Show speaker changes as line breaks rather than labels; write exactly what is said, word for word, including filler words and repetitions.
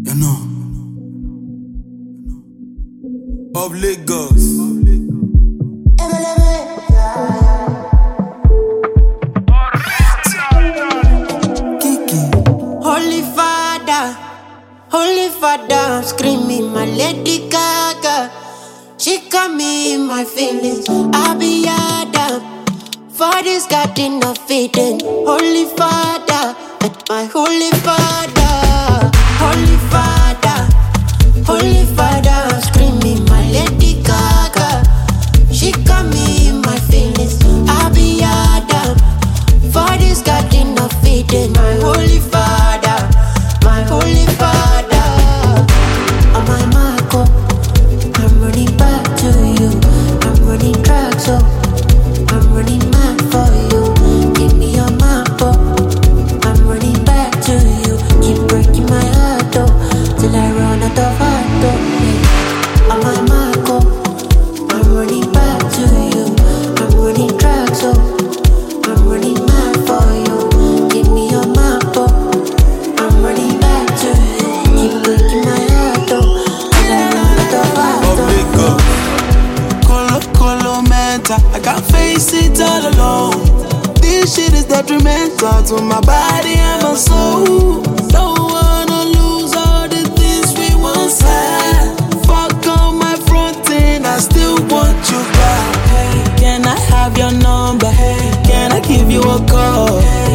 You know, of Lagos.
Kiki. Holy Father, Holy Father, I'm screaming my Lady Gaga. She got me in my feelings. I be Adam. For this garden of Eden. Holy Father, my Holy Father, Holy Father, Holy Father, I'm screaming my Lady Gaga. She got me in my feelings. I be Adam. For this garden of Eden, my Holy Father, my Holy Father. On my Marco, I'm running back to you. I'm running track, so I'm running mad for you. Give me your map, oh. I'm running back to you. Keep breaking my heart, oh, till I run out of heart, oh. Yeah. On my Marco, I'm running back to you. I'm running track, so I'm running mad for you. Give me your map, oh. I'm running back to you. Keep breaking my heart, oh, till I run out of heart,
Of
oh.
Lagos.
Colo, colo, mental. I can't face it all alone. This shit is detrimental to my body and my soul. Don't wanna lose all the things we once had. Fuck on my front end, I still want you back. Hey, can I have your number? Hey, can I give you a call? Hey,